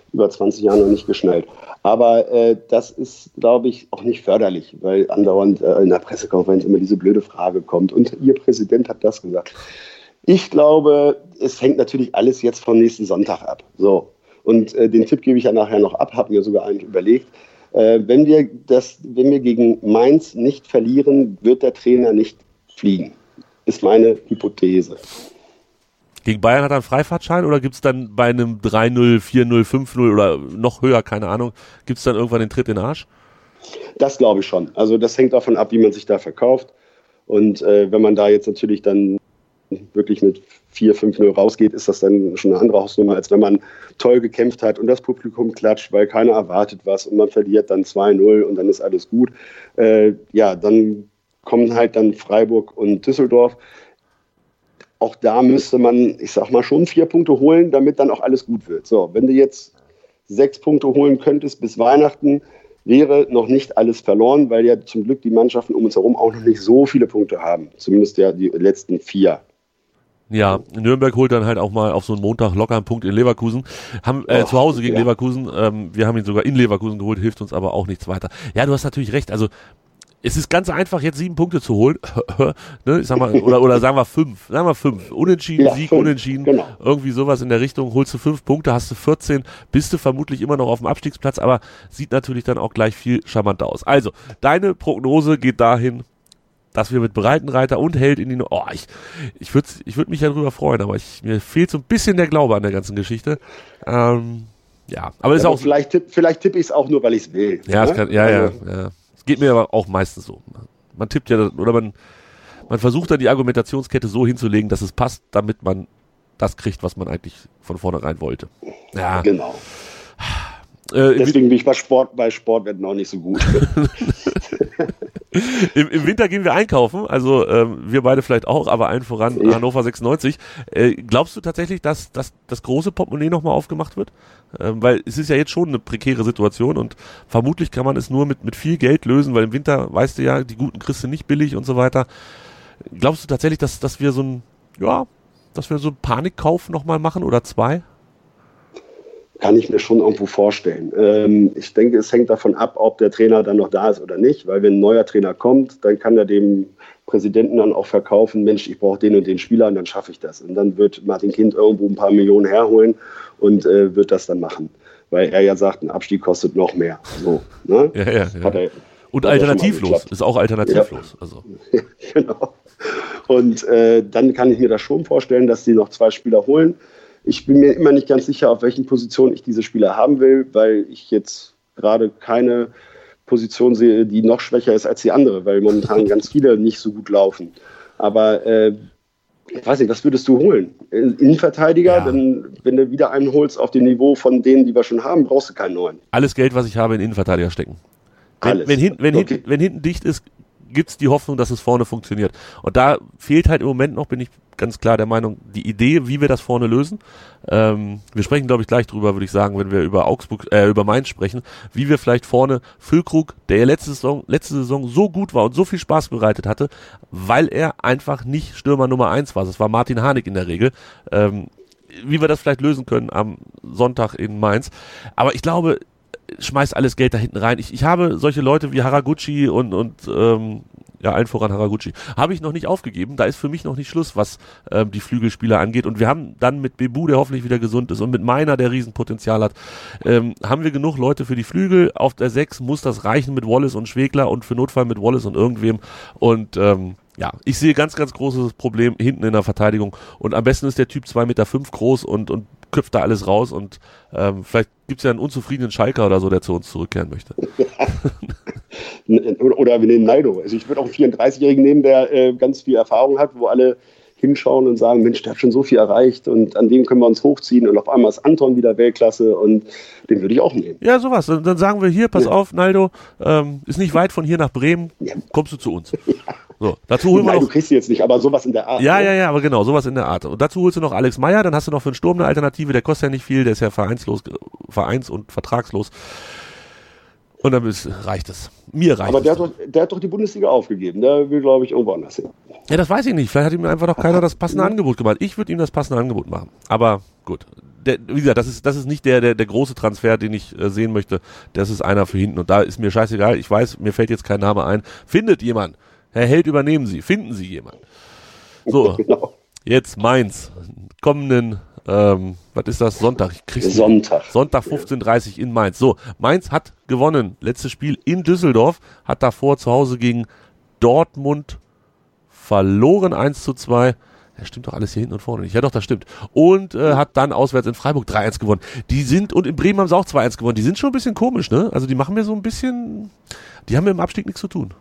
über zwanzig Jahren noch nicht geschnallt. Aber äh, das ist, glaube ich, auch nicht förderlich, weil andauernd äh, in der Pressekonferenz immer diese blöde Frage kommt. Und Ihr Präsident hat das gesagt. Ich glaube, es hängt natürlich alles jetzt vom nächsten Sonntag ab. So. Und äh, den Tipp gebe ich ja nachher noch ab, habe mir sogar eigentlich überlegt. Äh, wenn wir das, wenn wir gegen Mainz nicht verlieren, wird der Trainer nicht fliegen. Ist meine Hypothese. Gegen Bayern hat er einen Freifahrtschein oder gibt es dann bei einem drei null, vier null, fünf null oder noch höher, keine Ahnung, gibt es dann irgendwann den Tritt in den Arsch? Das glaube ich schon. Also das hängt davon ab, wie man sich da verkauft. Und äh, wenn man da jetzt natürlich dann wirklich mit vier fünf null rausgeht, ist das dann schon eine andere Hausnummer, als wenn man toll gekämpft hat und das Publikum klatscht, weil keiner erwartet was und man verliert dann zwei null und dann ist alles gut. Äh, ja, dann kommen halt dann Freiburg und Düsseldorf. Auch da müsste man, ich sag mal, schon vier Punkte holen, damit dann auch alles gut wird. So, wenn du jetzt sechs Punkte holen könntest bis Weihnachten, wäre noch nicht alles verloren, weil ja zum Glück die Mannschaften um uns herum auch noch nicht so viele Punkte haben. Zumindest ja die letzten vier. Ja, Nürnberg holt dann halt auch mal auf so einen Montag locker einen Punkt in Leverkusen. Haben äh, oh, zu Hause gegen ja. Leverkusen, ähm, wir haben ihn sogar in Leverkusen geholt, hilft uns aber auch nichts weiter. Ja, du hast natürlich recht, also es ist ganz einfach, jetzt sieben Punkte zu holen, ne, ich sag mal, oder, oder sagen wir fünf, sagen wir fünf, unentschieden, ja, Sieg, fünf. Unentschieden, genau. Irgendwie sowas in der Richtung, holst du fünf Punkte, hast du vierzehn, bist du vermutlich immer noch auf dem Abstiegsplatz, aber sieht natürlich dann auch gleich viel charmanter aus. Also, deine Prognose geht dahin, dass wir mit Breitenreiter und Held in die, oh, ich, ich würde ich würd mich ja drüber freuen, aber ich, mir fehlt so ein bisschen der Glaube an der ganzen Geschichte. Ähm, ja, aber ist ja, auch. Vielleicht, tipp, vielleicht tippe ich es auch nur, weil ich es will. Ja, ne? es kann, ja, also, ja, ja. Geht mir aber auch meistens so. Man tippt ja, oder man, man versucht dann die Argumentationskette so hinzulegen, dass es passt, damit man das kriegt, was man eigentlich von vornherein wollte. Ja, genau. Äh, Deswegen bin ich bei Sport, bei Sportwetten auch nicht so gut. Im, Im Winter gehen wir einkaufen, also ähm, wir beide vielleicht auch, aber allen voran ja. Hannover sechsundneunzig. Äh, glaubst du tatsächlich, dass, dass das große Portemonnaie nochmal aufgemacht wird? Ähm, weil es ist ja jetzt schon eine prekäre Situation und vermutlich kann man es nur mit, mit viel Geld lösen, weil im Winter, weißt du ja, die Guten kriegst du nicht billig und so weiter. Glaubst du tatsächlich, dass, dass wir so ein, ja, dass wir so einen Panikkauf nochmal machen oder zwei? Kann ich mir schon irgendwo vorstellen. Ähm, ich denke, es hängt davon ab, ob der Trainer dann noch da ist oder nicht, weil wenn ein neuer Trainer kommt, dann kann er dem Präsidenten dann auch verkaufen, Mensch, ich brauche den und den Spieler und dann schaffe ich das. Und dann wird Martin Kind irgendwo ein paar Millionen herholen und äh, wird das dann machen, weil er ja sagt, ein Abstieg kostet noch mehr. So, ne? Ja, ja, ja. Hat er, und hat alternativlos, ist auch alternativlos. Ja. Also. Ja, genau. Und äh, dann kann ich mir das schon vorstellen, dass die noch zwei Spieler holen. Ich bin mir immer nicht ganz sicher, auf welchen Positionen ich diese Spieler haben will, weil ich jetzt gerade keine Position sehe, die noch schwächer ist als die andere, weil momentan ganz viele nicht so gut laufen. Aber äh, ich weiß nicht, was würdest du holen? Innenverteidiger, ja. Dann, wenn du wieder einen holst auf dem Niveau von denen, die wir schon haben, brauchst du keinen neuen. Alles Geld, was ich habe, in Innenverteidiger stecken. Wenn, Alles. wenn, hin, wenn, okay. hinten, wenn hinten dicht ist, gibt es die Hoffnung, dass es vorne funktioniert. Und da fehlt halt im Moment noch, bin ich ganz klar der Meinung, die Idee, wie wir das vorne lösen. Ähm, wir sprechen, glaube ich, gleich drüber, würde ich sagen, wenn wir über Augsburg, äh, über Mainz sprechen, wie wir vielleicht vorne Füllkrug, der letzte Saison, letzte Saison so gut war und so viel Spaß bereitet hatte, weil er einfach nicht Stürmer Nummer eins war. Das war Martin Harnik in der Regel. Ähm, wie wir das vielleicht lösen können am Sonntag in Mainz. Aber ich glaube, schmeißt alles Geld da hinten rein. Ich, ich habe solche Leute wie Haraguchi und, und ähm, ja, allen voran Haraguchi, habe ich noch nicht aufgegeben. Da ist für mich noch nicht Schluss, was ähm, die Flügelspieler angeht. Und wir haben dann mit Bebu, der hoffentlich wieder gesund ist, und mit Meiner, der Riesenpotenzial hat, ähm, haben wir genug Leute für die Flügel. Auf der sechs muss das reichen mit Wallace und Schwegler und für Notfall mit Wallace und irgendwem. Und ähm, ja, ich sehe ganz, ganz großes Problem hinten in der Verteidigung. Und am besten ist der Typ zwei Meter fünf groß und, und köpft da alles raus. Und ähm, vielleicht gibt es ja einen unzufriedenen Schalker oder so, der zu uns zurückkehren möchte. Oder wir nehmen Naido. Also ich würde auch einen vierunddreißigjährigen nehmen, der äh, ganz viel Erfahrung hat, wo alle hinschauen und sagen, Mensch, der hat schon so viel erreicht und an dem können wir uns hochziehen und auf einmal ist Anton wieder Weltklasse und den würde ich auch nehmen. Ja, sowas. Dann, dann sagen wir hier, pass ja. auf, Naldo, ähm, ist nicht weit von hier nach Bremen, ja. kommst du zu uns. Ja. So, dazu holen wir Nein, noch, du kriegst sie jetzt nicht, aber sowas in der Art. Ja, ne? ja, ja, aber genau, sowas in der Art. Und dazu holst du noch Alex Meyer, dann hast du noch für den Sturm eine Alternative, der kostet ja nicht viel, der ist ja vereinslos, vereins- und vertragslos. Und dann ist, reicht es. Mir reicht Aber der es. hat, doch, der hat doch die Bundesliga aufgegeben. Der will, glaube ich, irgendwo anders hin. Ja, das weiß ich nicht. Vielleicht hat ihm einfach noch keiner das passende Angebot gemacht. Ich würde ihm das passende Angebot machen. Aber gut, der, wie gesagt, das ist, das ist nicht der, der, der große Transfer, den ich äh, sehen möchte. Das ist einer für hinten. Und da ist mir scheißegal. Ich weiß, mir fällt jetzt kein Name ein. Findet jemand. Herr Held, übernehmen Sie. Finden Sie jemand. So, genau. Jetzt Mainz. Kommenden, ähm, was ist das? Sonntag. Ich krieg's Sonntag. Sonntag fünfzehn Uhr dreißig in Mainz. So, Mainz hat gewonnen. Letztes Spiel in Düsseldorf. Hat davor zu Hause gegen Dortmund verloren. eins zu zwei. Ja, stimmt doch alles hier hinten und vorne nicht. Ja doch, das stimmt. Und äh, hat dann auswärts in Freiburg drei eins gewonnen. Die sind, und in Bremen haben sie auch zwei eins gewonnen. Die sind schon ein bisschen komisch, ne? Also die machen mir so ein bisschen, die haben mit dem Abstieg nichts zu tun.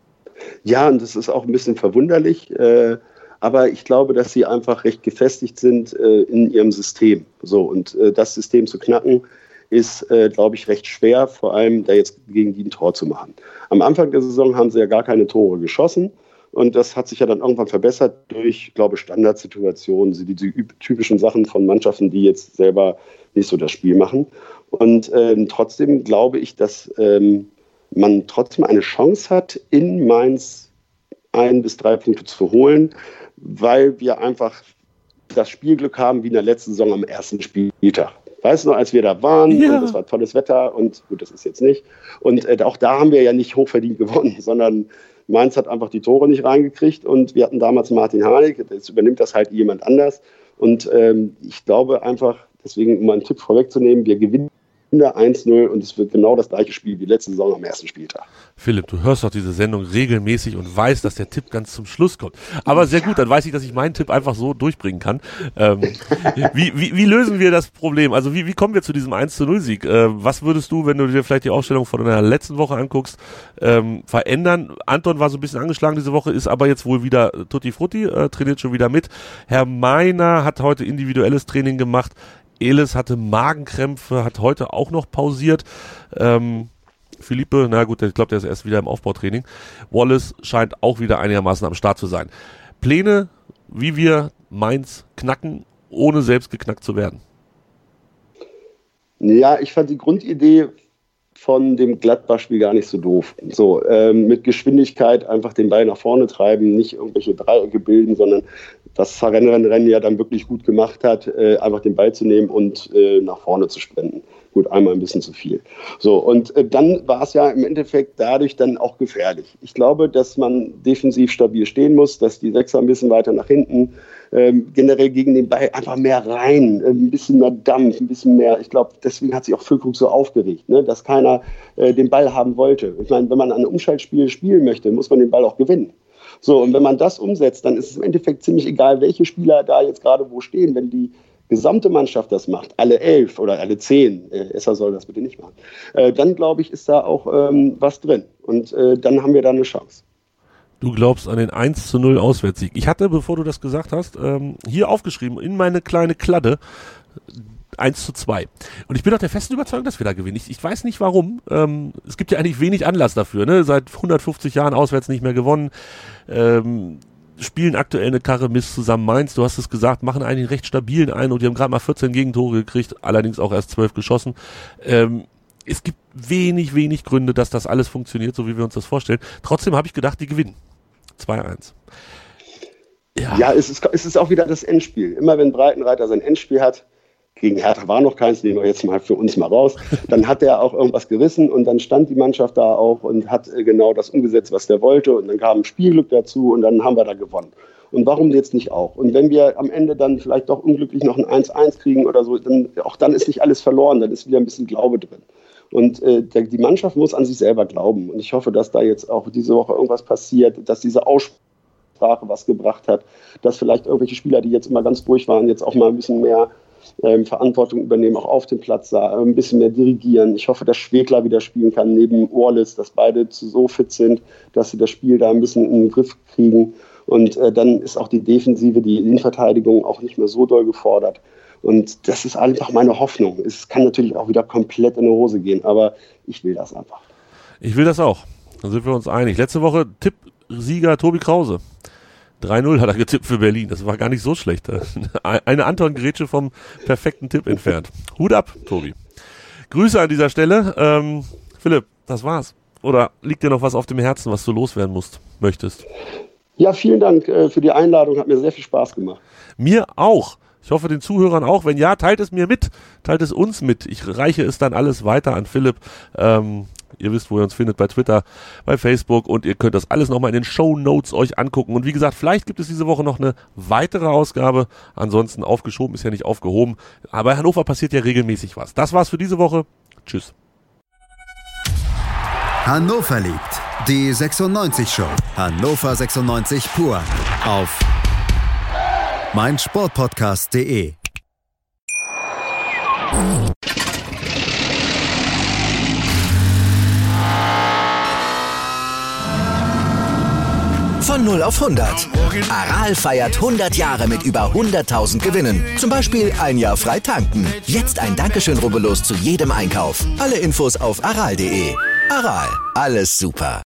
Ja, und das ist auch ein bisschen verwunderlich. Äh, aber ich glaube, dass sie einfach recht gefestigt sind äh, in ihrem System. So, und äh, das System zu knacken, ist, äh, glaube ich, recht schwer, vor allem da jetzt gegen die ein Tor zu machen. Am Anfang der Saison haben sie ja gar keine Tore geschossen. Und das hat sich ja dann irgendwann verbessert durch, glaube ich, Standardsituationen, die, die typischen Sachen von Mannschaften, die jetzt selber nicht so das Spiel machen. Und ähm, trotzdem glaube ich, dass ähm, man trotzdem eine Chance hat, in Mainz ein bis drei Punkte zu holen, weil wir einfach das Spielglück haben wie in der letzten Saison am ersten Spieltag. Weißt du noch, als wir da waren, ja. Und das war tolles Wetter und gut, das ist jetzt nicht. Und äh, auch da haben wir ja nicht hochverdient gewonnen, sondern Mainz hat einfach die Tore nicht reingekriegt und wir hatten damals Martin Harnik, jetzt übernimmt das halt jemand anders. Und ähm, ich glaube einfach, deswegen um einen Tipp vorwegzunehmen, wir gewinnen eins null und es wird genau das gleiche Spiel wie letzte Saison am ersten Spieltag. Philipp, du hörst doch diese Sendung regelmäßig und weißt, dass der Tipp ganz zum Schluss kommt. Aber sehr gut, dann weiß ich, dass ich meinen Tipp einfach so durchbringen kann. Ähm, wie, wie, wie lösen wir das Problem? Also wie, wie kommen wir zu diesem eins zu null Sieg? Äh, was würdest du, wenn du dir vielleicht die Aufstellung von der letzten Woche anguckst, ähm, verändern? Anton war so ein bisschen angeschlagen diese Woche, ist aber jetzt wohl wieder Tutti Frutti, äh, trainiert schon wieder mit. Herr Meiner hat heute individuelles Training gemacht. Elis hatte Magenkrämpfe, hat heute auch noch pausiert. Ähm, Philippe, na gut, ich glaube, der ist erst wieder im Aufbautraining. Wallace scheint auch wieder einigermaßen am Start zu sein. Pläne, wie wir Mainz knacken, ohne selbst geknackt zu werden? Ja, ich fand die Grundidee von dem Gladbach-Spiel gar nicht so doof. So, ähm, mit Geschwindigkeit einfach den Ball nach vorne treiben, nicht irgendwelche Dreiecke bilden, sondern was Rennen, Rennen ja dann wirklich gut gemacht hat, äh, einfach den Ball zu nehmen und äh, nach vorne zu sprinten. Gut, einmal ein bisschen zu viel. So, und äh, dann war es ja im Endeffekt dadurch dann auch gefährlich. Ich glaube, dass man defensiv stabil stehen muss, dass die Sechser ein bisschen weiter nach hinten, ähm, generell gegen den Ball einfach mehr rein, äh, ein bisschen mehr Dampf, ein bisschen mehr. Ich glaube, deswegen hat sich auch Füllkrug so aufgeregt, ne, dass keiner äh, den Ball haben wollte. Ich meine, wenn man ein Umschaltspiel spielen möchte, muss man den Ball auch gewinnen. So, und wenn man das umsetzt, dann ist es im Endeffekt ziemlich egal, welche Spieler da jetzt gerade wo stehen. Wenn die gesamte Mannschaft das macht, alle elf oder alle zehn, äh, Esser soll das bitte nicht machen, äh, dann glaube ich, ist da auch ähm, was drin. Und äh, dann haben wir da eine Chance. Du glaubst an den eins zu null Auswärtssieg. Ich hatte, bevor du das gesagt hast, ähm, hier aufgeschrieben, in meine kleine Kladde, eins zu zwei. Und ich bin auch der festen Überzeugung, dass wir da gewinnen. Ich, ich weiß nicht warum. Ähm, es gibt ja eigentlich wenig Anlass dafür. Ne? Seit hundertfünfzig Jahren auswärts nicht mehr gewonnen. Ähm, spielen aktuell eine Karre Mist zusammen. Mainz, du hast es gesagt, machen einen recht stabilen Eindruck. Die haben gerade mal vierzehn Gegentore gekriegt, allerdings auch erst zwölf geschossen. Ähm, es gibt wenig, wenig Gründe, dass das alles funktioniert, so wie wir uns das vorstellen. Trotzdem habe ich gedacht, die gewinnen. zwei eins. Ja, ja es, ist, es ist auch wieder das Endspiel. Immer wenn Breitenreiter sein Endspiel hat, gegen Hertha war noch keins, nehmen wir jetzt mal für uns mal raus. Dann hat er auch irgendwas gerissen und dann stand die Mannschaft da auch und hat genau das umgesetzt, was der wollte. Und dann kam ein Spielglück dazu und dann haben wir da gewonnen. Und warum jetzt nicht auch? Und wenn wir am Ende dann vielleicht doch unglücklich noch ein eins eins kriegen oder so, dann auch dann ist nicht alles verloren, dann ist wieder ein bisschen Glaube drin. Und äh, der, die Mannschaft muss an sich selber glauben. Und ich hoffe, dass da jetzt auch diese Woche irgendwas passiert, dass diese Aussprache was gebracht hat, dass vielleicht irgendwelche Spieler, die jetzt immer ganz ruhig waren, jetzt auch mal ein bisschen mehr Ähm, Verantwortung übernehmen, auch auf dem Platz da, ein bisschen mehr dirigieren. Ich hoffe, dass Schwegler wieder spielen kann, neben Wallace, dass beide so fit sind, dass sie das Spiel da ein bisschen in den Griff kriegen. Und äh, dann ist auch die Defensive, die Innenverteidigung auch nicht mehr so doll gefordert. Und das ist einfach meine Hoffnung. Es kann natürlich auch wieder komplett in die Hose gehen, aber ich will das einfach. Ich will das auch. Da sind wir uns einig. Letzte Woche Tippsieger Tobi Krause. drei null hat er getippt für Berlin. Das war gar nicht so schlecht. Eine Anton Grätsche vom perfekten Tipp entfernt. Hut ab, Tobi. Grüße an dieser Stelle. Ähm, Philipp, das war's. Oder liegt dir noch was auf dem Herzen, was du loswerden musst, möchtest? Ja, vielen Dank äh, für die Einladung. Hat mir sehr viel Spaß gemacht. Mir auch. Ich hoffe den Zuhörern auch. Wenn ja, teilt es mir mit, teilt es uns mit. Ich reiche es dann alles weiter an Philipp. Ähm, ihr wisst, wo ihr uns findet, bei Twitter, bei Facebook und ihr könnt das alles nochmal in den Shownotes euch angucken. Und wie gesagt, vielleicht gibt es diese Woche noch eine weitere Ausgabe. Ansonsten aufgeschoben ist ja nicht aufgehoben. Aber bei Hannover passiert ja regelmäßig was. Das war's für diese Woche. Tschüss. Hannover liebt die sechsundneunzig Show. Hannover sechsundneunzig pur auf meinsportpodcast punkt de. Von null auf hundert. Aral feiert hundert Jahre mit über hunderttausend Gewinnen. Zum Beispiel ein Jahr frei tanken. Jetzt ein Dankeschön, rubbellos zu jedem Einkauf. Alle Infos auf aral punkt de. Aral, alles super.